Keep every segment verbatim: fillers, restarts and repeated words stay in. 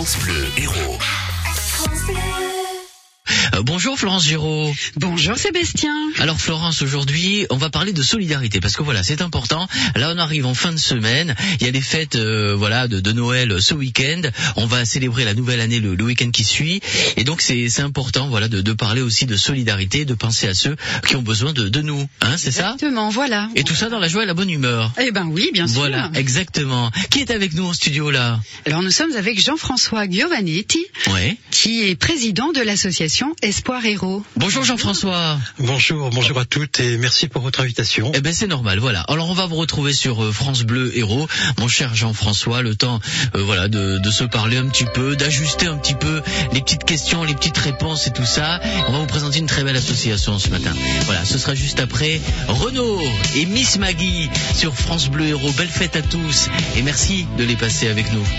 France Bleu Héros. Euh, bonjour Florence Giraud. Bonjour Sébastien. Alors Florence, aujourd'hui, on va parler de solidarité parce que voilà, c'est important. Là, on arrive en fin de semaine. Il y a les fêtes, euh, voilà, de, de Noël ce week-end. On va célébrer la nouvelle année le, le week-end qui suit. Et donc, c'est, c'est important, voilà, de, de parler aussi de solidarité, de penser à ceux qui ont besoin de, de nous. Hein, c'est ça ? Exactement, voilà. Et tout ça dans la joie et la bonne humeur. Eh ben oui, bien sûr. Voilà, exactement. Qui est avec nous en studio là ? Alors nous sommes avec Jean-François Giovannetti, Ouais. qui est président de l'association Espoir Héros. Bonjour Jean-François. Bonjour, bonjour à toutes et merci pour votre invitation. Eh ben c'est normal, voilà. Alors on va vous retrouver sur euh, France Bleu Héros, mon cher Jean-François, le temps euh, voilà de, de se parler un petit peu, d'ajuster un petit peu les petites questions, les petites réponses et tout ça. On va vous présenter une très belle association ce matin. Voilà, ce sera juste après Renaud et Miss Maggie sur France Bleu Héros. Belle fête à tous et merci de les passer avec nous.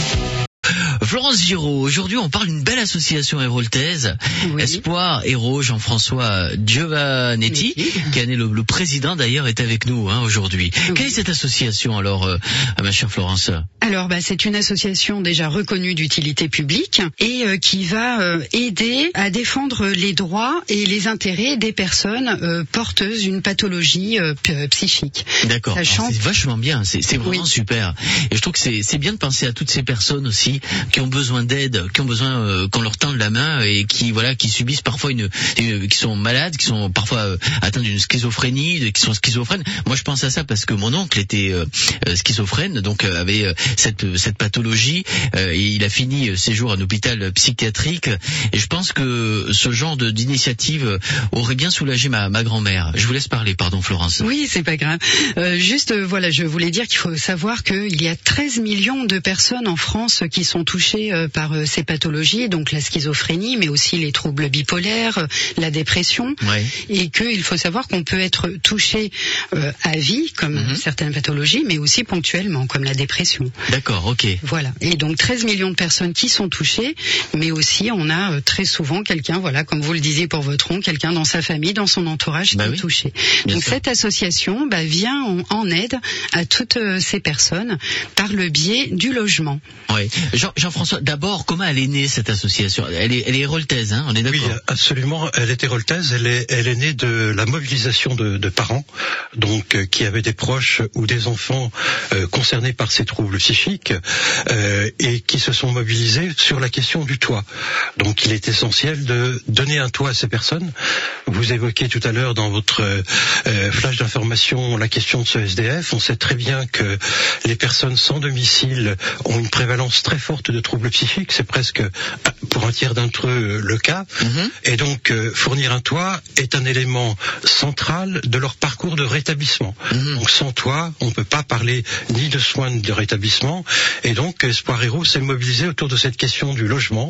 Florence Giraud, aujourd'hui on parle d'une belle association héroltaise, Oui. Espoir Héros. Jean-François Giovannetti, Oui. qui est le, le président d'ailleurs, est avec nous hein, aujourd'hui. Oui. Quelle est cette association alors, euh, ma chère Florence ? Alors bah, c'est une association déjà reconnue d'utilité publique et euh, qui va euh, aider à défendre les droits et les intérêts des personnes euh, porteuses d'une pathologie euh, p- psychique. D'accord, Sachant- alors, c'est vachement bien, c'est, c'est vraiment Oui. super. Et je trouve que c'est, c'est bien de penser à toutes ces personnes aussi qui ont besoin d'aide, qui ont besoin euh, qu'on leur tende la main et qui voilà, qui subissent parfois une, une qui sont malades, qui sont parfois euh, atteints d'une schizophrénie, de- qui sont schizophrènes. Moi je pense à ça parce que mon oncle était euh, euh, schizophrène, donc euh, avait euh, cette cette pathologie euh, et il a fini ses jours à un hôpital psychiatrique. Et je pense que ce genre de, d'initiative aurait bien soulagé ma, ma grand-mère. Je vous laisse parler, pardon Florence. Oui, c'est pas grave. Euh, juste, euh, voilà, je voulais dire qu'il faut savoir qu'il y a treize millions de personnes en France qui sont touchées euh, par euh, ces pathologies, donc la schizophrénie, mais aussi les troubles bipolaires, euh, la dépression, Ouais. et qu'il faut savoir qu'on peut être touché euh, à vie, comme Mhm. certaines pathologies, mais aussi ponctuellement, comme la dépression. D'accord, ok. Voilà. Et donc treize millions de personnes qui sont touchées, mais aussi on a euh, très souvent quelqu'un, voilà, comme vous le disiez pour votre oncle, quelqu'un dans sa famille, dans son entourage Bah qui oui, est touché. bien Donc sûr. cette association bah, vient en, en aide à toutes euh, ces personnes par le biais du logement. Ouais. Jean, Jean-François, d'abord, comment elle est née cette association ? Elle est, elle est héroltaise, hein, on est Oui, d'accord ? absolument. Elle est héroltaise. Elle est, elle est née de la mobilisation de, de parents, donc euh, qui avaient des proches ou des enfants euh, concernés par ces troubles psychiques euh, et qui se sont mobilisés sur la question du toit. Donc, il est essentiel de donner un toit à ces personnes. Vous évoquiez tout à l'heure dans votre euh, flash d'information la question de ce S D F. On sait très bien que les personnes sans domicile ont une prévalence très forte de troubles psychiques. C'est presque pour un tiers d'entre eux le cas. Mhm. Et donc, euh, fournir un toit est un élément central de leur parcours de rétablissement. Mhm. Donc, sans toit, on ne peut pas parler ni de soins ni de rétablissement. Et donc, Espoir Héros s'est mobilisé autour de cette question du logement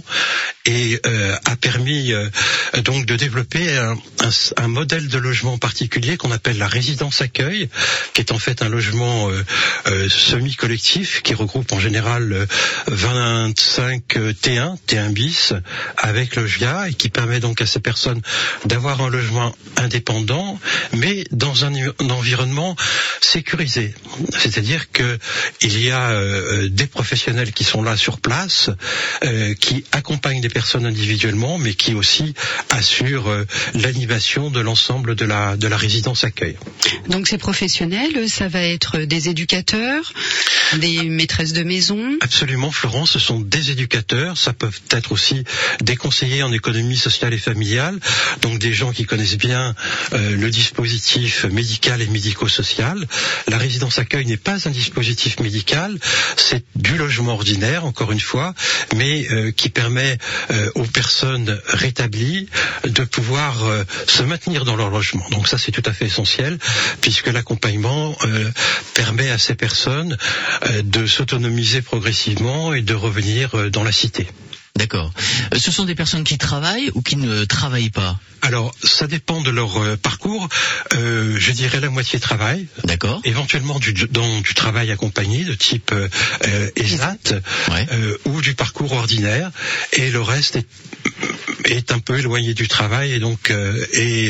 et euh, a permis euh, donc de développer un, un, un modèle de logement particulier qu'on appelle la résidence accueil, qui est en fait un logement euh, euh, semi-collectif qui regroupe en général euh, vingt-cinq T un, T un bis avec loggia et qui permet donc à ces personnes d'avoir un logement indépendant, mais dans un, un environnement sécurisé. C'est-à-dire que il y a euh, des professionnels qui sont là sur place, euh, qui accompagnent des personnes individuellement, mais qui aussi assurent euh, l'animation de l'ensemble de la de la résidence accueil. Donc ces professionnels, ça va être des éducateurs, des maîtresses de maison. Absolument, Florence, ce sont des éducateurs, ça peut être aussi des conseillers en économie sociale et familiale, donc des gens qui connaissent bien euh, le dispositif médical et médico-social. La résidence accueil n'est pas un dispositif médical, c'est du logement ordinaire, encore une fois, mais euh, qui permet euh, aux personnes rétablies de pouvoir euh, se maintenir dans leur logement. Donc ça, c'est tout à fait essentiel, puisque l'accompagnement euh, permet à ces personnes euh, de s'autonomiser progressivement et de revenir euh, dans la cité. D'accord. Euh, Ce sont des personnes qui travaillent ou qui ne travaillent pas ? Alors, ça dépend de leur euh, parcours. Euh, je dirais la moitié travail, D'accord. éventuellement du, dans du travail accompagné de type euh, euh, E S A T Ouais. euh, ou du parcours ordinaire, et le reste est est un peu éloigné du travail et donc euh, et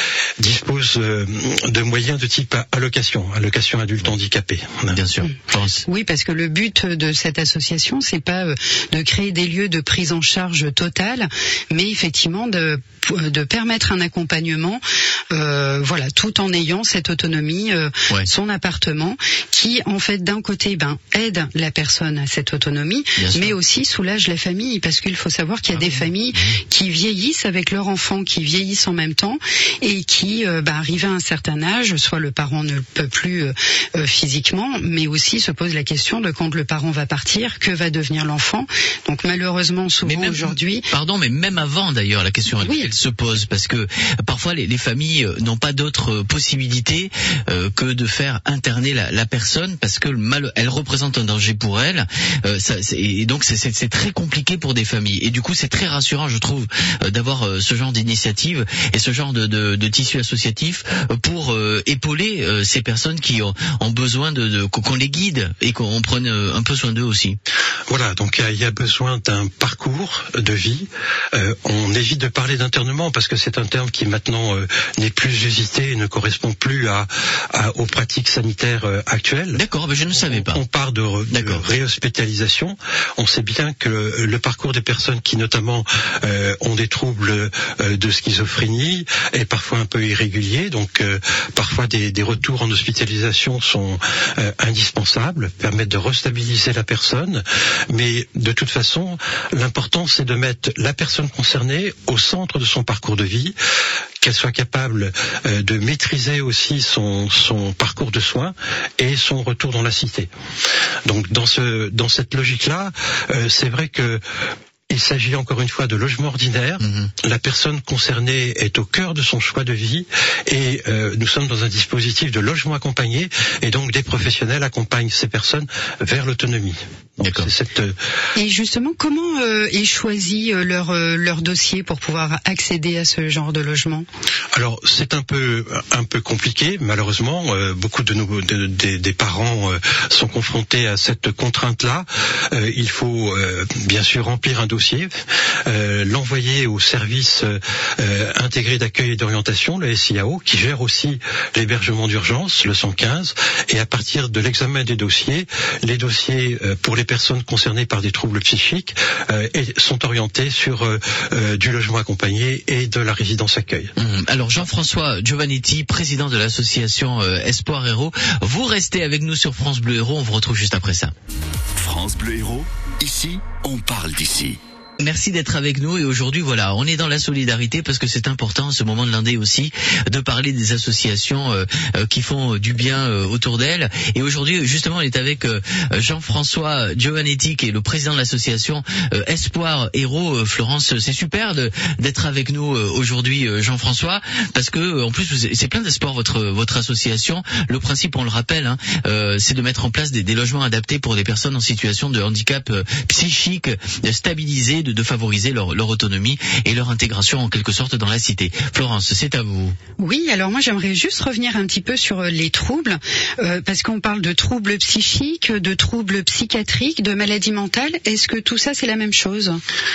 dispose euh, de moyens de type allocation, allocation adulte handicapé. Bien sûr. Oui, parce que le but de cette association, c'est pas euh, de créer des lieux de prise en charge totale, mais effectivement de de permettre un accompagnement, euh, voilà, tout en ayant cette autonomie, euh, ouais. son appartement, qui en fait d'un côté, ben aide la personne à cette autonomie, mais aussi soulage la famille, parce qu'il faut savoir qu'il y a ah, des oui. familles qui vieillissent avec leur enfant, qui vieillissent en même temps, et qui, euh, ben, arrivés à un certain âge, soit le parent ne peut plus euh, euh, physiquement, mais aussi se pose la question de quand le parent va partir, que va devenir l'enfant. Donc malheureusement, souvent aujourd'hui... Pardon, mais même avant d'ailleurs, la question oui. elle se pose, parce que parfois les, les familles n'ont pas d'autre possibilité euh, que de faire interner la, la personne, parce que le mal, elle représente un danger pour elle, euh, ça, et donc c'est, c'est, c'est très compliqué pour des familles. Et du coup, c'est très rassurant, je trouve, euh, d'avoir euh, ce genre d'initiative et ce genre de, de, de tissu associatif pour euh, épauler euh, ces personnes qui ont, ont besoin de, de qu'on les guide et qu'on prenne euh, un peu soin d'eux aussi. Voilà, donc il y a besoin d'un parcours de vie. Euh, on évite de parler d'internement parce que c'est un terme qui maintenant euh, n'est plus usité et ne correspond plus à, à aux pratiques sanitaires euh, actuelles. D'accord, mais je ne savais pas. On, on part de, de réhospitalisation. On sait bien que le, le parcours des personnes qui notamment euh, ont des troubles euh, de schizophrénie est parfois un peu irrégulier, donc euh, parfois des, des retours en hospitalisation sont euh, indispensables, permettent de restabiliser la personne, mais de toute façon, l'important c'est de mettre la personne concernée au centre de son parcours de vie, qu'elle soit capable euh, de maîtriser aussi son, son parcours de soins et son retour dans la cité. Donc dans ce dans cette logique-là, euh, c'est vrai que il s'agit encore une fois de logement ordinaire. Mmh. La personne concernée est au cœur de son choix de vie et euh, nous sommes dans un dispositif de logement accompagné et donc des professionnels accompagnent ces personnes vers l'autonomie. Donc, c'est cette... Et justement, comment euh, est choisi euh, leur euh, leur dossier pour pouvoir accéder à ce genre de logement? Alors c'est un peu un peu compliqué, malheureusement. Euh, beaucoup de nous de, de, des parents euh, sont confrontés à cette contrainte-là. Euh, il faut euh, bien sûr remplir un dossier. Euh, l'envoyer au service euh, intégré d'accueil et d'orientation, le S I A O, qui gère aussi l'hébergement d'urgence, le cent quinze, et à partir de l'examen des dossiers, les dossiers euh, pour les personnes concernées par des troubles psychiques euh, et sont orientés sur euh, euh, du logement accompagné et de la résidence accueil. Mmh. Alors Jean-François Giovannetti, président de l'association euh, Espoir Héros, vous restez avec nous sur France Bleu Héros, on vous retrouve juste après ça. France Bleu Héros, ici, on parle d'ici. Merci d'être avec nous et aujourd'hui voilà, on est dans la solidarité parce que c'est important ce moment de l'Indé aussi de parler des associations euh, euh, qui font du bien euh, autour d'elles. Et aujourd'hui justement on est avec euh, Jean-François Giovannetti qui est le président de l'association euh, Espoir Héros. Euh, Florence, c'est super de, d'être avec nous euh, aujourd'hui euh, Jean-François, parce que euh, en plus c'est plein d'espoir votre votre association. Le principe, on le rappelle, hein, euh, c'est de mettre en place des, des logements adaptés pour des personnes en situation de handicap euh, psychique, euh, stabilisés, de de favoriser leur, leur autonomie et leur intégration en quelque sorte dans la cité. Florence, c'est à vous. Oui, alors moi j'aimerais juste revenir un petit peu sur les troubles, euh, parce qu'on parle de troubles psychiques, de troubles psychiatriques, de maladies mentales. Est-ce que tout ça c'est la même chose ?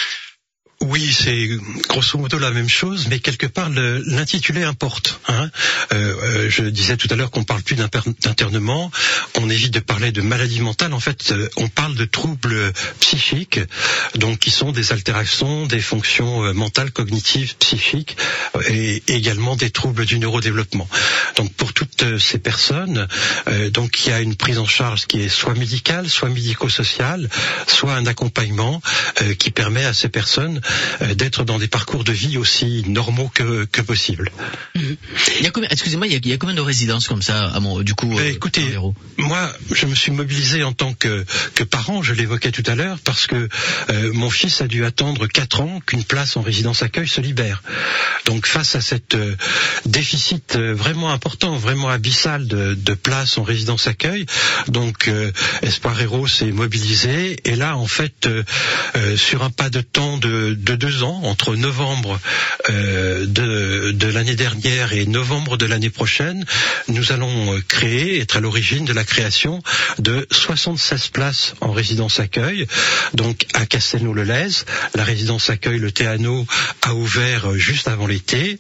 Oui, c'est grosso modo la même chose, mais quelque part le, l'intitulé importe. Hein. Euh, euh, je disais tout à l'heure qu'on parle plus d'internement, on évite de parler de maladie mentale. En fait, euh, on parle de troubles psychiques, donc qui sont des altérations des fonctions euh, mentales, cognitives, psychiques, euh, et également des troubles du neurodéveloppement. Donc pour toutes euh, ces personnes, euh, donc il y a une prise en charge qui est soit médicale, soit médico-sociale, soit un accompagnement euh, qui permet à ces personnes d'être dans des parcours de vie aussi normaux que, que possible. Mmh. Il y a combien, excusez-moi, il y a, il y a combien de résidences comme ça, à mon, du coup, euh, écoutez, moi, je me suis mobilisé en tant que, que parent, je l'évoquais tout à l'heure, parce que euh, mon fils a dû attendre quatre ans qu'une place en résidence accueil se libère. Donc, face à cette euh, déficit euh, vraiment important, vraiment abyssal de, de places en résidence accueil, donc euh, Espoir Héros s'est mobilisé, et là, en fait, euh, euh, sur un pas de temps de de deux ans, entre novembre euh, de, de l'année dernière et novembre de l'année prochaine, nous allons créer, être à l'origine de la création de soixante-seize places en résidence accueil. Donc à Castelnau-le-Lez, la résidence accueil Le Théano a ouvert juste avant l'été.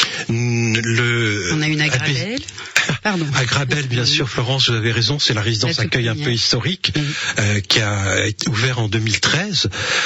Le, On a une à Grabel. Pardon. À Grabel, bien sûr, Florence, vous avez raison, c'est la résidence la accueil un peu historique mmh. euh, qui a été ouverte en deux mille treize.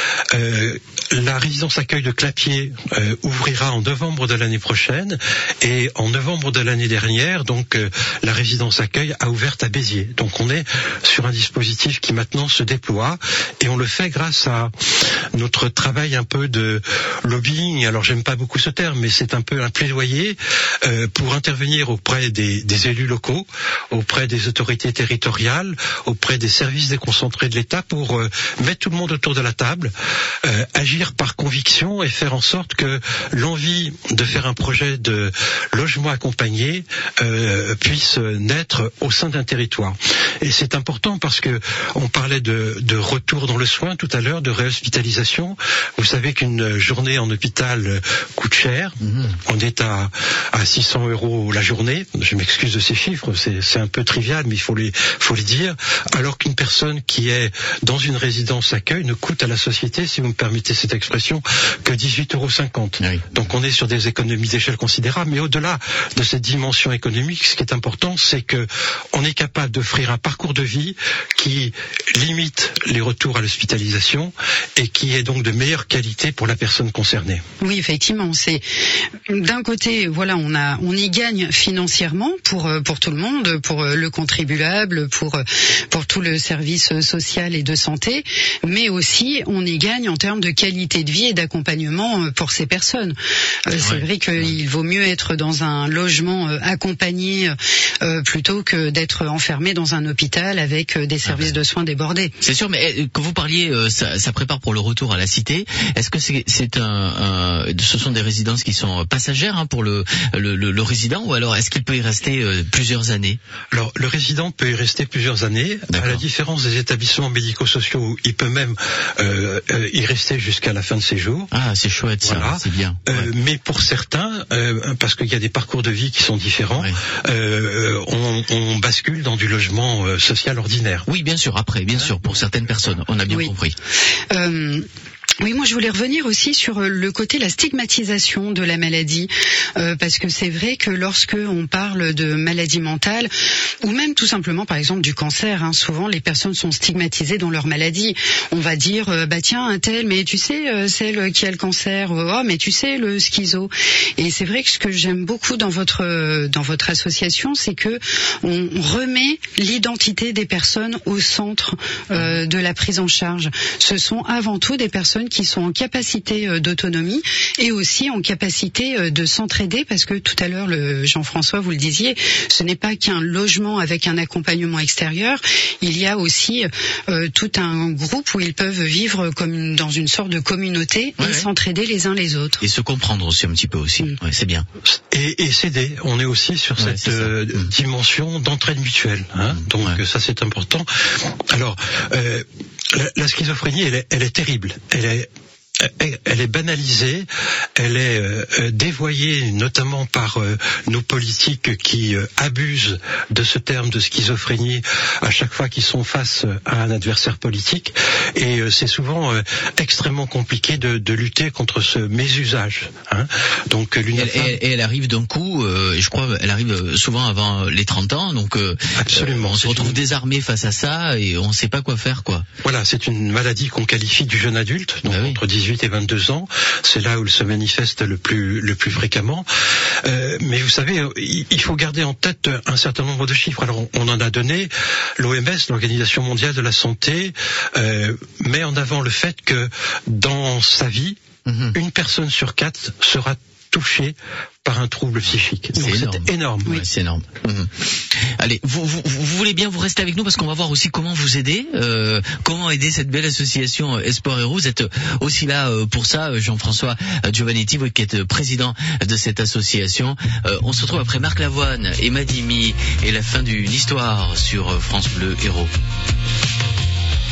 Euh, la résidence accueil de Clapier euh, ouvrira en novembre de l'année prochaine, et en novembre de l'année dernière, donc euh, la résidence accueil a ouvert à Béziers. Donc on est sur un dispositif qui maintenant se déploie, et on le fait grâce à notre travail un peu de lobbying. Alors j'aime pas beaucoup ce terme, mais c'est un peu un plaidoyer euh, pour intervenir auprès des, des élus locaux, auprès des autorités territoriales, auprès des services déconcentrés de l'État, pour euh, mettre tout le monde autour de la table, euh, agir par conviction et faire en sorte que l'envie de faire un projet de logement accompagné euh, puisse naître au sein d'un territoire. Et c'est important parce que on parlait de, de retour dans le soin tout à l'heure, de réhospitalisation. Vous savez qu'une journée en hôpital coûte cher. Mmh. On est à, à six cents euros la journée. Je m'excuse de ces chiffres, c'est, c'est un peu trivial, mais il faut les, faut les dire. Alors qu'une personne qui est dans une résidence accueil ne coûte à la société, si vous me permettez cette expression, que dix-huit euros cinquante. Oui. Donc on est sur des économies d'échelle considérables, mais au-delà de cette dimension économique, ce qui est important, c'est que on est capable d'offrir un parcours de vie qui limite les retours à l'hospitalisation et qui est donc de meilleure qualité pour la personne concernée. Oui, effectivement, c'est d'un côté, voilà, on a, on y gagne financièrement pour pour tout le monde, pour le contribuable, pour pour tout le service social et de santé, mais aussi on y gagne en termes de qualité de vie et d'accompagnement pour ces personnes. Euh, ouais. C'est vrai qu'il vaut mieux être dans un logement accompagné euh, plutôt que d'être enfermé dans un hôpital avec des services de soins débordés. C'est sûr, mais quand vous parliez, euh, ça, ça prépare pour le retour à la cité. Est-ce que c'est, c'est un, un, ce sont des résidences qui sont passagères hein, pour le, le, le, le résident, ou alors est-ce qu'il peut y rester euh, plusieurs années? Alors, le résident peut y rester plusieurs années. D'accord. À la différence des établissements médico-sociaux où il peut même euh, euh, y rester jusqu'à la fin de ses jours. Ah, c'est chouette ça, voilà. C'est bien. Ouais. Euh, mais pour certains, euh, parce qu'il y a des parcours de vie qui sont différents, ouais. euh, on, on bascule dans du logement euh, social ordinaire. Oui, bien sûr, après, bien sûr, pour certaines personnes, on a bien oui. compris. Euh... Oui, moi je voulais revenir aussi sur le côté la stigmatisation de la maladie, euh, parce que c'est vrai que lorsque on parle de maladie mentale, ou même tout simplement par exemple du cancer, hein, souvent les personnes sont stigmatisées dans leur maladie. On va dire euh, bah tiens un tel, mais tu sais euh, celle qui a le cancer, oh mais tu sais le schizo. Et c'est vrai que ce que j'aime beaucoup dans votre euh, dans votre association, c'est que on remet l'identité des personnes au centre euh, de la prise en charge. Ce sont avant tout des personnes qui sont en capacité d'autonomie et aussi en capacité de s'entraider, parce que tout à l'heure, le Jean-François, vous le disiez, ce n'est pas qu'un logement avec un accompagnement extérieur, il y a aussi euh, tout un groupe où ils peuvent vivre comme une, dans une sorte de communauté ouais, et ouais. s'entraider les uns les autres. Et se comprendre aussi un petit peu aussi, mmh. ouais, c'est bien. Et, et s'aider, on est aussi sur ouais, cette euh, mmh. dimension d'entraide mutuelle, hein, mmh. donc ouais. ça c'est important. Alors, euh, la, la schizophrénie, elle est, elle est terrible, elle est Elle est banalisée, elle est euh, dévoyée notamment par euh, nos politiques qui euh, abusent de ce terme de schizophrénie à chaque fois qu'ils sont face à un adversaire politique, et euh, c'est souvent euh, extrêmement compliqué de, de lutter contre ce mésusage. Hein. Donc l'UNAFAM... Et, et, et elle arrive d'un coup, euh, je crois, elle arrive souvent avant les trente ans, donc euh, absolument. On se retrouve une... désarmé face à ça et on ne sait pas quoi faire, quoi. Voilà, c'est une maladie qu'on qualifie du jeune adulte, donc bah oui. entre dix-huit et vingt-deux ans, c'est là où il se manifeste le plus le plus fréquemment. Euh, mais vous savez, il faut garder en tête un certain nombre de chiffres. Alors on, on en a donné. L'O M S, l'Organisation mondiale de la santé, euh, met en avant le fait que dans sa vie, mmh. une personne sur quatre sera touchée par un trouble psychique. C'est Donc énorme. C'est énorme. Oui, c'est énorme. Mmh. Allez, vous, vous, vous voulez bien vous rester avec nous parce qu'on va voir aussi comment vous aider, euh, comment aider cette belle association Espoir Héros. Vous êtes aussi là euh, pour ça, Jean-François Giovannetti, vous qui êtes président de cette association. Euh, on se retrouve après Marc Lavoine et Madimi et la fin d'une histoire sur France Bleu Héros.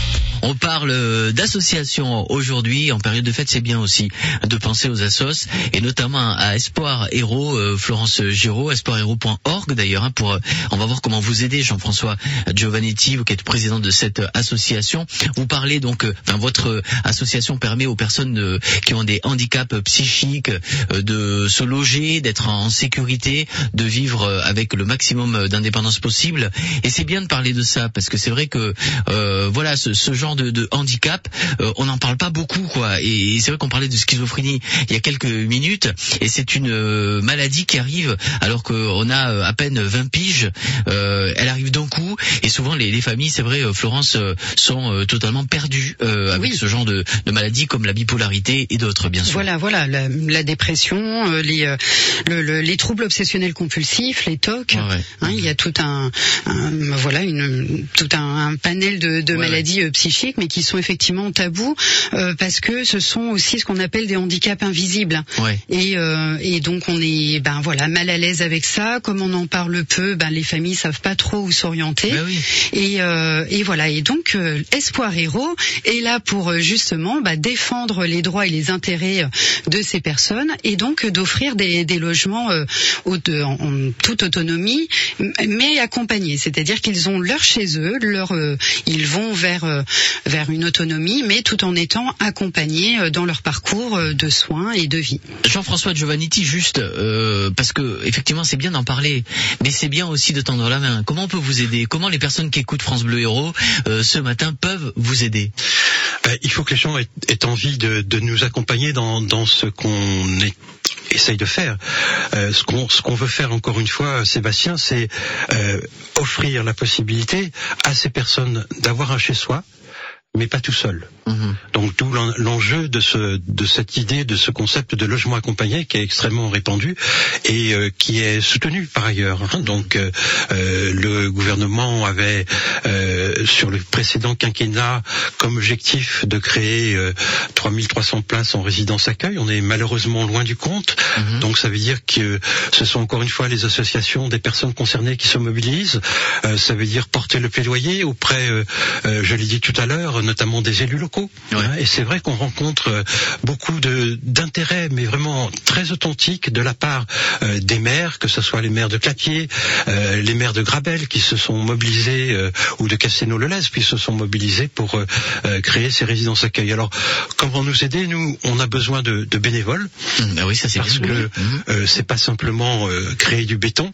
On parle d'associations aujourd'hui. En période de fête, c'est bien aussi de penser aux assos et notamment à Espoir Héros, euh, Florence Giraud, espoir héros point org d'ailleurs. Hein, pour, euh, on va voir comment vous aider, Jean-François Giovannetti, vous qui êtes président de cette association. Vous parlez donc, euh, enfin, votre association permet aux personnes euh, qui ont des handicaps psychiques euh, de se loger, d'être en sécurité, de vivre euh, avec le maximum d'indépendance possible. Et c'est bien de parler de ça parce que c'est vrai que euh, voilà, ce, ce genre de, de handicap, euh, on n'en parle pas beaucoup, quoi. Et, et c'est vrai qu'on parlait de schizophrénie il y a quelques minutes, et c'est une euh, maladie qui arrive alors qu'on a euh, à peine vingt piges. Euh, elle arrive d'un coup, et souvent les, les familles, c'est vrai, euh, Florence, euh, sont euh, totalement perdues euh, avec oui. ce genre de, de maladie comme la bipolarité et d'autres, bien sûr. Voilà, voilà, la, la dépression, euh, les, euh, le, le, les troubles obsessionnels compulsifs, les T O C. Ouais, ouais. Hein, il y a tout un, un voilà, une, tout un, un panel de, de ouais, maladies ouais. psychiques, mais qui sont effectivement tabous euh, parce que ce sont aussi ce qu'on appelle des handicaps invisibles. Ouais. Et, euh, et donc on est, ben voilà, mal à l'aise avec ça. Comme on en parle peu, ben les familles savent pas trop où s'orienter. Ben oui. Et, euh, et voilà. Et donc euh, Espoir Héros est là pour justement ben, défendre les droits et les intérêts de ces personnes, et donc d'offrir des, des logements euh, en, en toute autonomie, mais accompagnés. C'est-à-dire qu'ils ont leur chez eux, leur, euh, ils vont vers euh, vers une autonomie, mais tout en étant accompagnés euh, dans leur parcours euh, de soins et de vie. Jean-François Giovannetti, juste euh, parce que effectivement c'est bien d'en parler, mais c'est bien aussi de tendre la main. Comment on peut vous aider? Comment les personnes qui écoutent France Bleu Héros euh, ce matin peuvent vous aider? Ben, il faut que les gens aient, aient envie de, de nous accompagner dans, dans ce qu'on est essaye de faire. Euh, ce qu'on ce qu'on veut faire, encore une fois, Sébastien, c'est euh, offrir la possibilité à ces personnes d'avoir un chez-soi, mais pas tout seul. Mmh. Donc d'où l'enjeu de ce de cette idée, de ce concept de logement accompagné qui est extrêmement répandu et euh, qui est soutenu par ailleurs. Hein. Donc euh, le gouvernement avait euh, sur le précédent quinquennat comme objectif de créer euh, trois mille trois cents places en résidence accueil. On est malheureusement loin du compte. Mmh. Donc ça veut dire que ce sont encore une fois les associations des personnes concernées qui se mobilisent. Euh, ça veut dire porter le plaidoyer auprès, euh, euh, je l'ai dit tout à l'heure, notamment des élus locaux. Ouais. Hein, et c'est vrai qu'on rencontre beaucoup de d'intérêt, mais vraiment très authentique de la part euh, des maires, que ce soit les maires de Clapier, euh, les maires de Grabel, qui se sont mobilisés, euh, ou de Castelnau-le-Lez, qui se sont mobilisés pour euh, euh, créer ces résidences accueil. Alors, comment nous aider? Nous, on a besoin de, de bénévoles. Mmh, bah oui, ça c'est parce bien. que mmh. euh, c'est pas simplement euh, créer du béton,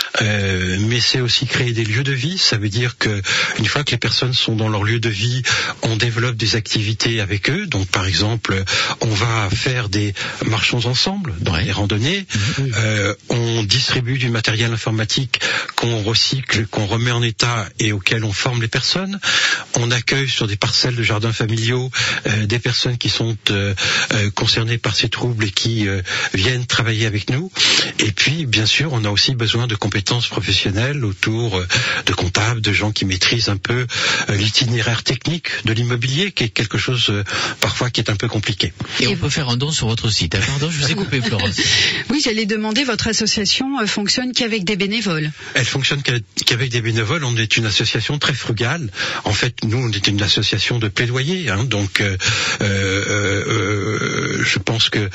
euh, mais c'est aussi créer des lieux de vie. Ça veut dire que une fois que les personnes sont dans leur lieu de vie, on développe des activités avec eux. Donc, par exemple, on va faire des marchons ensemble dans ouais. les randonnées. Mmh. Euh, on distribue du matériel informatique qu'on recycle, qu'on remet en état et auquel on forme les personnes. On accueille sur des parcelles de jardins familiaux euh, des personnes qui sont euh, euh, concernées par ces troubles et qui euh, viennent travailler avec nous. Et puis, bien sûr, on a aussi besoin de compétences professionnelles autour euh, de comptables, de gens qui maîtrisent un peu euh, l'itinéraire technique de l'immobilier, qui est quelque chose euh, parfois qui est un peu compliqué. Et on peut faire un don sur votre site. Pardon, je vous ai coupé, Florence. Oui, j'allais demander, votre association euh, fonctionne qu'avec des bénévoles? Elle fonctionne qu'avec des bénévoles. On est une association très frugale. En fait, nous, on est une association de plaidoyer. Hein, donc, euh, euh, euh, je pense que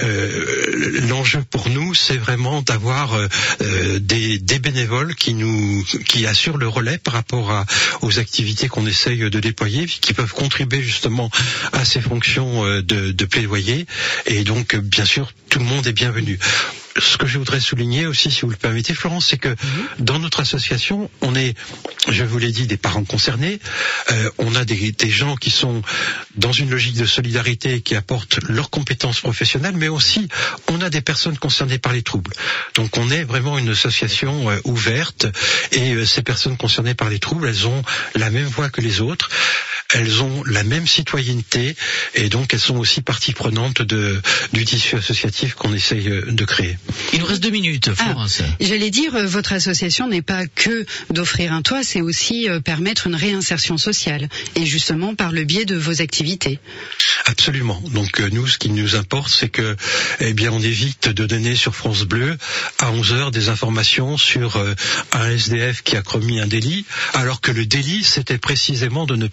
euh, l'enjeu pour nous, c'est vraiment d'avoir euh, des, des bénévoles qui nous, qui assurent le relais par rapport à, aux activités qu'on essaye de déployer, qui peuvent contribuer justement à ces fonctions de, de plaidoyer. Et donc, bien sûr, tout le monde est bienvenu. Ce que je voudrais souligner aussi, si vous le permettez, Florence, c'est que mmh. dans notre association, on est, je vous l'ai dit, des parents concernés. Euh, on a des, des gens qui sont dans une logique de solidarité, qui apportent leurs compétences professionnelles, mais aussi on a des personnes concernées par les troubles. Donc on est vraiment une association euh, ouverte, et euh, ces personnes concernées par les troubles, elles ont la même voix que les autres. Elles ont la même citoyenneté, et donc elles sont aussi partie prenante de, du tissu associatif qu'on essaye de créer. Il nous reste deux minutes, Florence. Ah, j'allais dire, votre association n'est pas que d'offrir un toit, c'est aussi euh, permettre une réinsertion sociale, et justement par le biais de vos activités. Absolument. Donc euh, nous, ce qui nous importe, c'est que, eh bien, on évite de donner sur France Bleu à onze heures des informations sur euh, un S D F qui a commis un délit, alors que le délit, c'était précisément de ne pas lui donner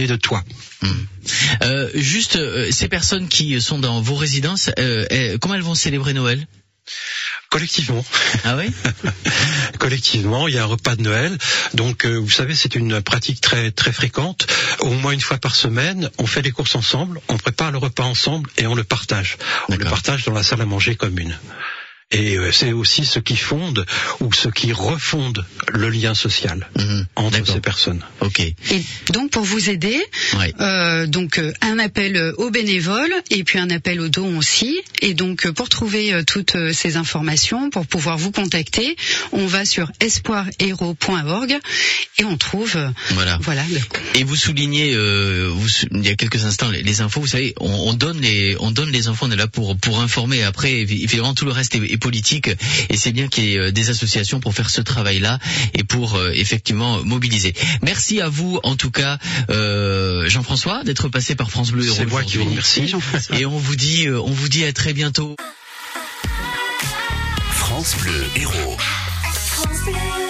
donner de toi. Mmh. Euh, juste, euh, ces personnes qui sont dans vos résidences, euh, euh, comment elles vont célébrer Noël ? Collectivement. Ah oui. Collectivement, il y a un repas de Noël. Donc, euh, vous savez, c'est une pratique très très fréquente. Au moins une fois par semaine, on fait les courses ensemble, on prépare le repas ensemble et on le partage. On D'accord. le partage dans la salle à manger commune. Et euh, c'est aussi ce qui fonde ou ce qui refonde le lien social Mmh. entre D'accord. ces personnes. Ok. Et donc pour vous aider, Ouais. euh, donc euh, un appel aux bénévoles et puis un appel aux dons aussi. Et donc euh, pour trouver euh, toutes euh, ces informations, pour pouvoir vous contacter, on va sur espoir héros point org et on trouve euh, Voilà. voilà. le- Et vous soulignez, euh, vous, sou- il y a quelques instants, les, les infos. Vous savez, on, on donne les, on donne les infos. On est là pour pour informer. Après, évidemment, tout le reste est, est politique. Et c'est bien qu'il y ait euh, des associations pour faire ce travail-là et pour euh, effectivement mobiliser. Merci à vous, en tout cas, euh, Jean-François, d'être passé par France Bleu Héros. C'est moi qui vous aujourd'hui. remercie. Jean-François. Et on vous dit, euh, on vous dit à très bientôt. France Bleu Héros. France Bleu.